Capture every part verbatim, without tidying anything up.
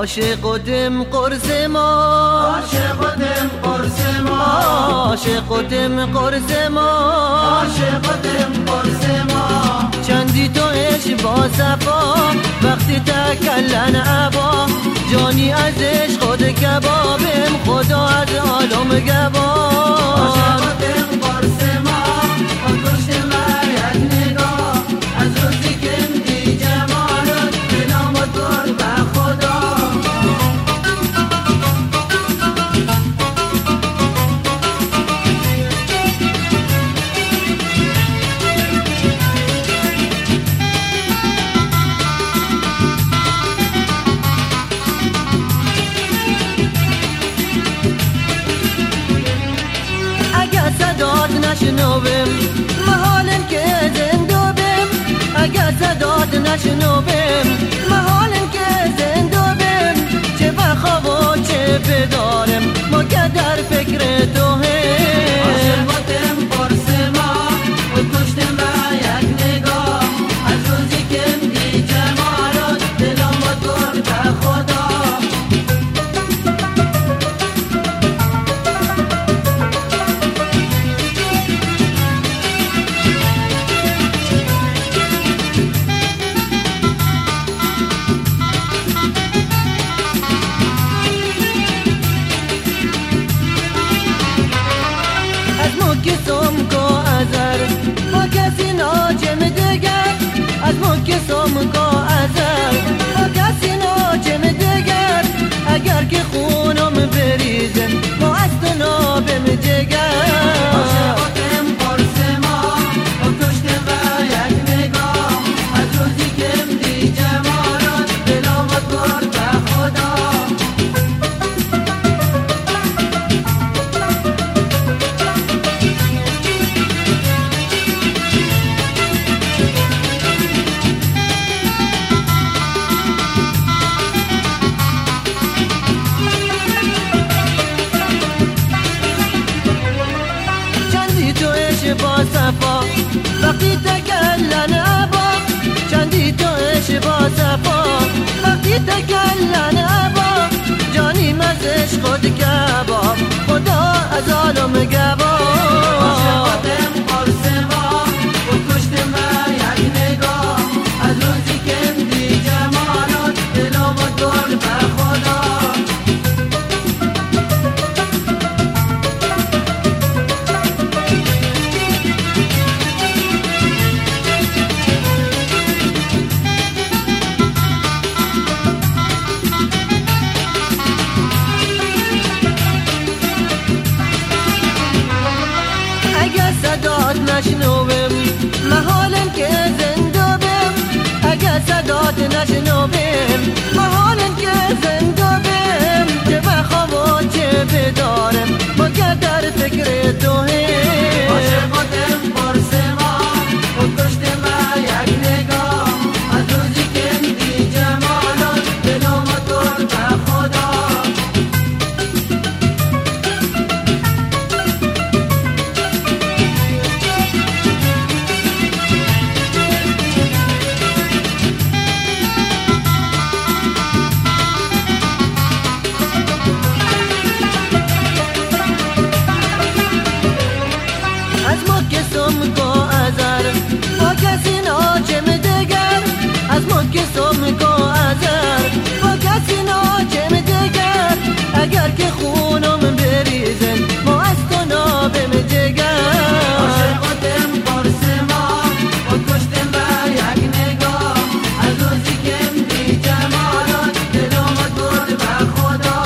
عاشقتم قرص ما عاشقتم قرص ما عاشقتم قرص ما عاشقتم قرص ما چندی تو عشق با صفا وقتی تکلن عبا جانی از عشق خود کبابم خدا از عالم گباب عاشقتم قرص ما و کشت من یک نگاه از روزی که دی جمالت دلم دور به خدا صدات نشنوبم محالم که زنده بم اگر صدات نشنوبم محالم که زنده بم چه بخواب و چه بدارم ما که در فکر تو هم عاشقتم قرص ما و کشتم به یک نگاه از روزی که دی جمالت دلم دور به خدا کسم کو ازر با کسی ناچم دگر از ما کسم کو ازر با کسی ناچم دگر اگر که خونم بریزن ما از تو نابم جگر عاشقتم قرص ما و کشتم به یک نگاه از روزی که دی جمالت دلم دور به خدا با صفا وقتی تکلن عبا چندی تو عشق با صفا وقتی تکلن عبا جانی مزش خود کباب خدا از عالم گباب عاشقتم قرص ما و کشتم به یک نگاه از روزی که دی جمالت دلم دور به خدا صدات نشنوبم محالم که زنده بم اگر صدات نشنوبم محالم که زنده بم چه بخواب و چه بدارم ما که در فکر تو هم عاشقتم قرص ما و کشتم به یک نگاه از روزی که دی جمالت دلم دور به خدا کسم کو ازر با کسی ناچم دگر از ما کسم کو ازر با کسی ناچم دگر اگر که خونم بریزن ما از تو نابم جگر عاشقتم قرص ما و کشتم به یک نگاه از روزی که دی جمالت دلم دور به خدا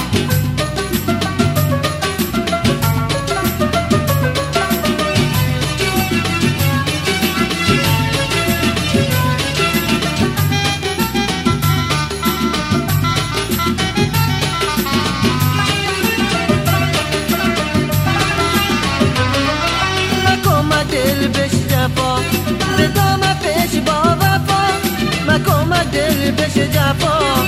دل بش جفا به دام پیش با وفا مکوم دل بش جفا